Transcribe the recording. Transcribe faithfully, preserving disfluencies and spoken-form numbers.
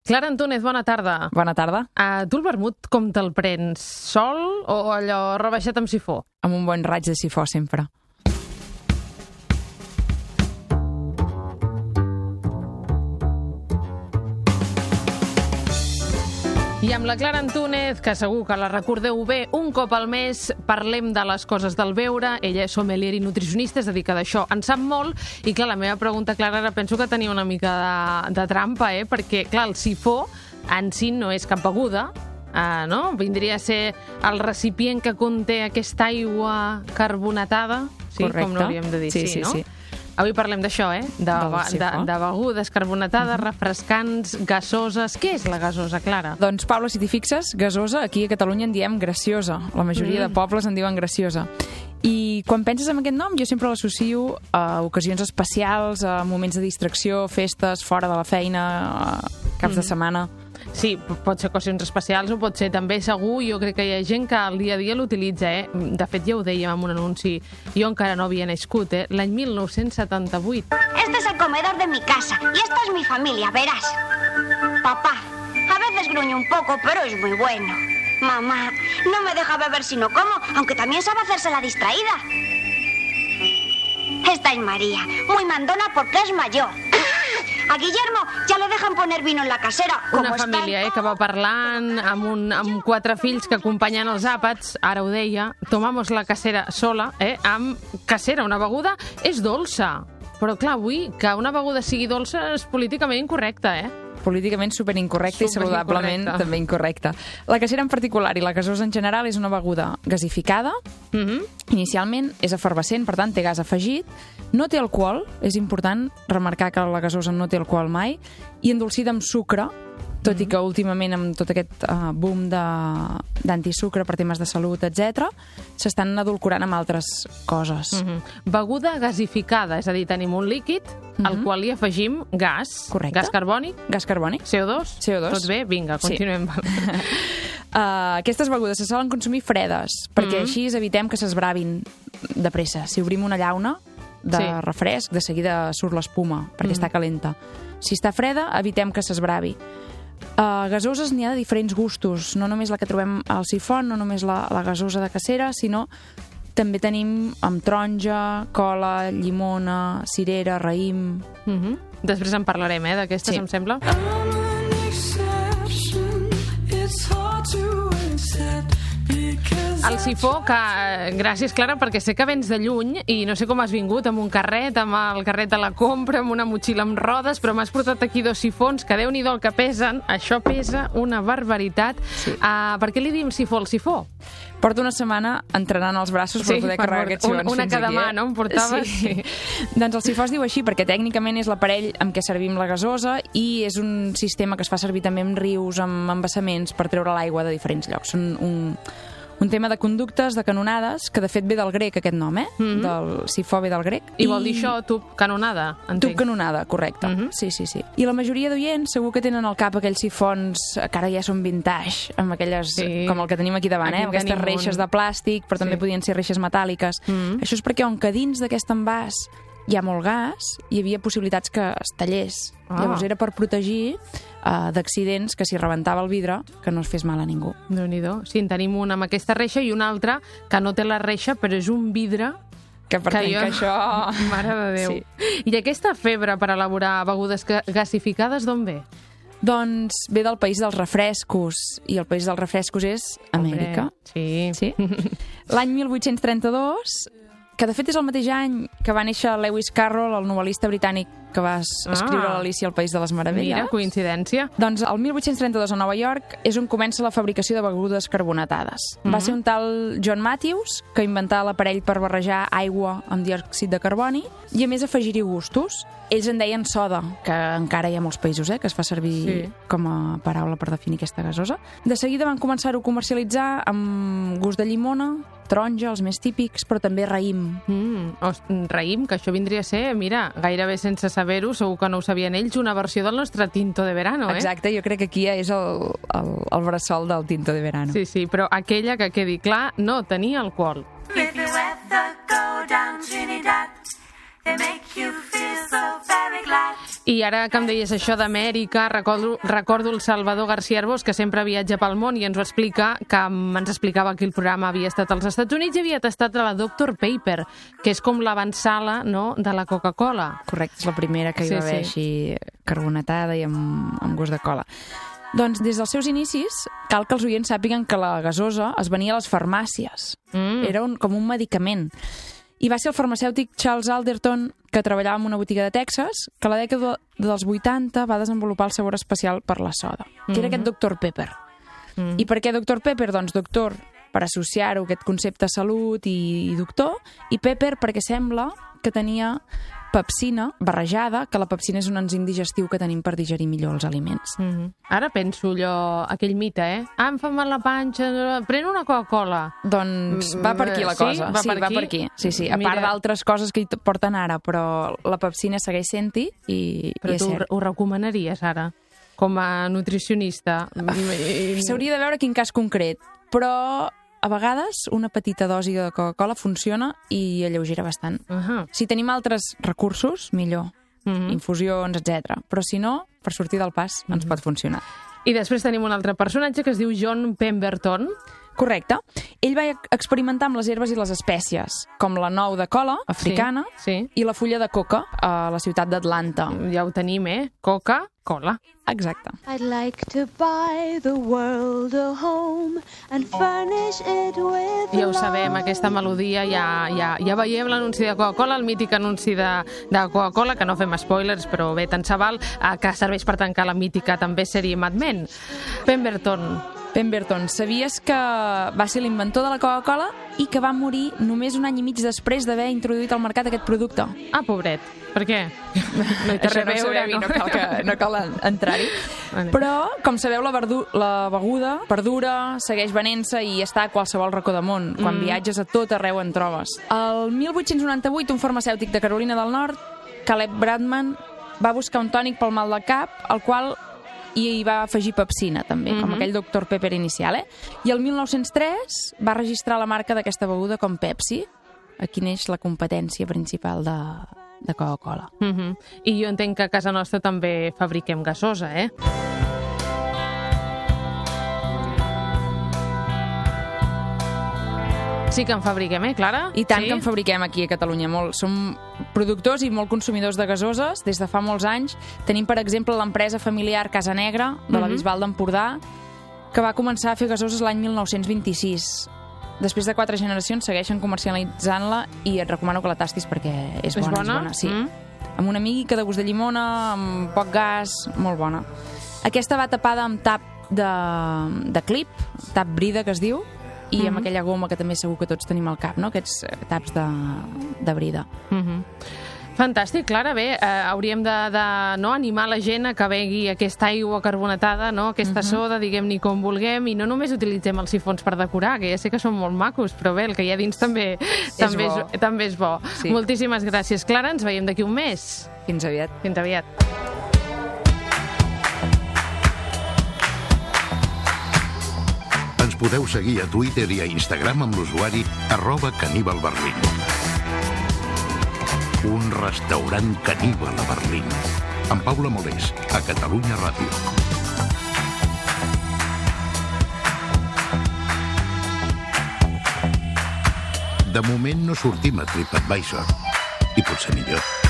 Clara Antúnez, bona tarda. Bona tarda. Uh, tu el vermut com te'l prens? Sol o allò rebaixat amb sifó? Amb un bon raig de sifó, sempre. I amb la Clara Antúnez, que segur que la recordeu bé, un cop al mes parlem de les coses del beure. Ella és sommelier i nutricionista, és a dir, que d'això en sap molt. I clar, la meva pregunta, Clara, ara penso que tenia una mica de, de trampa, eh? Perquè, clar, el sifó en si no és cap beguda, uh, no? Vindria a ser el recipient que conté aquesta aigua carbonatada, sí? Correcte. Com l'hauríem de dir, sí, sí, sí, no? sí. Avui parlem d'això, eh? De, de, de, de begudes carbonatades, refrescants, gasoses. Què és la gasosa, Clara? Doncs, Paula, si t'hi fixes, gasosa, aquí a Catalunya en diem graciosa. La majoria mm. de pobles en diuen graciosa. I quan penses en aquest nom, jo sempre l'associo a ocasions especials, a moments de distracció, festes, fora de la feina, caps mm. de setmana. Sí, pot ser ocasions especials o pot ser també segur. Jo crec que hi ha gent que al dia a dia l'utilitza, eh? De fet, ja ho dèiem en un anunci. Jo encara no havia nascut, eh? L'any mil nou-cents setanta-vuit. Este es el comedor de mi casa y esta es mi familia, verás. Papá, a veces gruñe un poco, pero es muy bueno. Mamá, no me deja beber si no como, aunque también sabe hacerse la distraída. Esta es María, muy mandona porque es mayor. A Guillermo ja le dejan poner vino en la casera. Una família eh, que va parlant amb, un, amb quatre fills que acompanyen els àpats, ara ho deia, tomamos la casera sola, eh, amb casera, una beguda, és dolça. Però clar, avui que una beguda sigui dolça és políticament incorrecta, eh? Políticament superincorrecta i saludablement també incorrecta. La casera en particular i la gasosa en general és una beguda gasificada. Mm-hmm. Inicialment és efervescent, per tant té gas afegit. No té alcohol, és important remarcar que la gasosa no té alcohol mai, i endolcida amb sucre, tot mm-hmm. i que últimament amb tot aquest uh, boom d'antisucre per temes de salut, etcètera, s'estan edulcorant amb altres coses. Mm-hmm. Beguda gasificada, és a dir, tenim un líquid mm-hmm. al qual li afegim gas. Correcte. Gas carbònic. Gas carbònic. C O dos. C O dos. Tot bé? Vinga, continuem. Sí. uh, aquestes begudes se solen consumir fredes, perquè mm-hmm. així evitem que s'esbravin de pressa. Si obrim una llauna de sí. refresc, de seguida surt l'espuma, perquè mm-hmm. està calenta. Si està freda, evitem que s'esbravi. Uh, gasoses n'hi ha de diferents gustos, no només la que trobem al sifon, no només la, la gasosa de cacera, sinó també tenim amb taronja, cola, llimona, cirera, raïm... Mm-hmm. Després en parlarem, eh, d'aquestes, sí. em sembla. El sifó, que gràcies, Clara, perquè sé que vens de lluny i no sé com has vingut, amb un carret, amb el carret a la compra, amb una motxilla amb rodes, però m'has portat aquí dos sifons, que déu-n'hi-do el que pesen. Això pesa una barbaritat. Sí. Uh, per què li diem sifó al sifó? Porto una setmana entrenant els braços per sí, poder carregar per, aquests sifons. Una cada mà, no? Em portaves? Sí. sí. Doncs el sifó es diu així perquè tècnicament és l'aparell amb què servim la gasosa i és un sistema que es fa servir també amb rius, amb embassaments, per treure l'aigua de diferents llocs. Són un... un tema de conductes, de canonades, que de fet ve del grec, aquest nom, eh? Mm-hmm. Del sifó ve del grec. I, I vol dir això, tub canonada, entenc. Tub canonada, correcte. Mm-hmm. Sí, sí, sí. I la majoria d'oients segur que tenen al cap aquells sifons que ara ja són vintage, amb aquelles, sí. com el que tenim aquí davant, aquí eh? Amb aquestes reixes un... de plàstic, però sí. també podien ser reixes metàl·liques. Mm-hmm. Això és perquè on que dins d'aquest envàs hi ha molt gas, hi havia possibilitats que es tallés. Ah. Llavors era per protegir uh, d'accidents que si rebentava el vidre, que no es fes mal a ningú. Déu-n'hi-do. Sí, en tenim una amb aquesta reixa i una altra que no té la reixa, però és un vidre que per tant que, jo... que això... Mare de Déu. Sí. I aquesta febre per elaborar begudes gasificades d'on ve? Doncs ve del país dels refrescos, i el país dels refrescos és Amèrica. Hombre, sí. sí? L'any mil vuit-cents trenta-dos... que de fet és el mateix any que va néixer Lewis Carroll, el novel·lista britànic que va escriure ah, l'Alícia al País de les Meravelles. Mira, coincidència. Doncs el mil vuit-cents trenta-dos a Nova York és on comença la fabricació de begudes carbonatades. Mm-hmm. Va ser un tal John Matthews que inventà l'aparell per barrejar aigua amb diòxid de carboni i a més afegir-hi gustos. Ells en deien soda, que encara hi ha molts països eh, que es fa servir sí. com a paraula per definir aquesta gasosa. De seguida van començar-ho a comercialitzar amb gust de llimona, taronja, els més típics, però també raïm. Mm, o, raïm, que això vindria a ser, mira, gairebé sense saber-ho, segur que no ho sabien ells, una versió del nostre tinto de verano, eh? Exacte, jo crec que aquí ja és el, el, el bressol del tinto de verano. Sí, sí, però aquella, que quedi clar, no tenia alcohol. If the weather go down Trinidad, I ara que em deies això d'Amèrica, recordo, recordo el Salvador García Arbós, que sempre viatja pel món i ens ho explica, que ens explicava que el programa havia estat als Estats Units i havia tastat a la doctor Pepper, que és com l'avantsala, no?, de la Coca-Cola. Correcte, és la primera que hi va Sí, haver sí. així carbonatada i amb, amb gust de cola. Doncs des dels seus inicis cal que els oients sàpiguen que la gasosa es venia a les farmàcies. Mm. Era un, com un medicament. I va ser el farmacèutic Charles Alderton, que treballava en una botiga de Texas, que a la dècada dels vuitanta va desenvolupar el sabor especial per la soda, que era Mhm. aquest doctor Pepper. Mm. I per què doctor Pepper? Doncs doctor per associar-ho, aquest concepte salut i, i doctor, i Pepper perquè sembla que tenia pepsina barrejada, que la pepsina és un enzim digestiu que tenim per digerir millor els aliments. Mm. Ara penso allò, aquell mite, eh? Ah, em fa mal la panxa, pren una Coca-Cola. Doncs va per aquí la Sí? cosa. Va sí, per va aquí? per aquí. Sí, sí. A Mira. part d'altres coses que hi porten ara, però la pepsina segueix sent-hi i, Però i és tu cert. ho recomanaries ara, com a nutricionista? S'hauria de veure quin cas concret, però a vegades una petita dosi de Coca-Cola funciona i alleugera bastant. Uh -huh. Si tenim altres recursos, millor. Mhm. Infusions, etcètera. Però si no, per sortir del pas ens pot funcionar. I després tenim un altre personatge que es diu John Pemberton. Correcte. Ell va experimentar amb les herbes i les espècies, com la nou de cola africana Sí, i la fulla de coca a la ciutat d'Atlanta. sí. Ja ho tenim, eh? Coca-Cola. Exacte. I'd like to buy the world a home and furnish it with Ja ho sabem, aquesta melodia, ja, ja, ja veiem l'anunci de Coca-Cola, el mític anunci de, de Coca-Cola, que no fem spoilers, però bé, tant se val, eh, que serveix per tancar la mítica també sèrie Mad Men. Pemberton. Pemberton, sabies que va ser l'inventor de la Coca-Cola i que va morir només un any i mig després d'haver introduït al mercat aquest producte? Ah, pobret. Per què? No hi té Això res a no ho veure, sabem i no cal, que, no cal entrar-hi. Vale. Però, com sabeu, la, verdu la beguda perdura, segueix venent-se i està a qualsevol racó del món. Quan Mm. viatges a tot arreu en trobes. El mil vuit-cents noranta-vuit, un farmacèutic de Carolina del Nord, Caleb Bradman, va buscar un tònic pel mal de cap, al qual i hi va afegir pepsina, també, mm -hmm. com aquell doctor Pepper inicial, eh? I el mil nou-cents tres va registrar la marca d'aquesta beguda com Pepsi. Aquí neix la competència principal de, de Coca-Cola. Uh -huh. I jo entenc que a casa nostra també fabriquem gasosa, eh? Sí que en fabriquem, eh, Clara? I tant sí? que en fabriquem aquí a Catalunya. Molt. Som productors i molt consumidors de gasoses des de fa molts anys. Tenim, per exemple, l'empresa familiar Casa Negra, de la Mhm. Bisbal d'Empordà, que va començar a fer gasoses l'any mil nou-cents vint-i-sis. Després de quatre generacions segueixen comercialitzant-la i et recomano que la tastis perquè és bona. És bona? És bona sí. Mm. Amb una mica de gust de llimona, amb poc gas, molt bona. Aquesta va tapada amb tap de, de clip, tap brida que es diu, i Mhm. amb aquella goma que també segur que tots tenim al cap, no? Aquests eh, taps de, de brida. Uh -huh. Fantàstic, Clara. Bé, eh, hauríem de, de no, animar la gent a que begui aquesta aigua carbonatada, no? Aquesta soda, diguem-ni com vulguem, i no només utilitzem els sifons per decorar, que ja sé que són molt macos, però bé, el que hi ha dins també, també, bo. és, també és bo. Sí. Moltíssimes gràcies, Clara. Ens veiem d'aquí un mes. Fins aviat. Fins aviat. Ens podeu seguir a Twitter i a Instagram amb l'usuari arroba caníbal Berlín. Un restaurant caníbal a Berlín. Amb Paula Molés, a Catalunya Ràdio. De moment no sortim a TripAdvisor. I potser millor.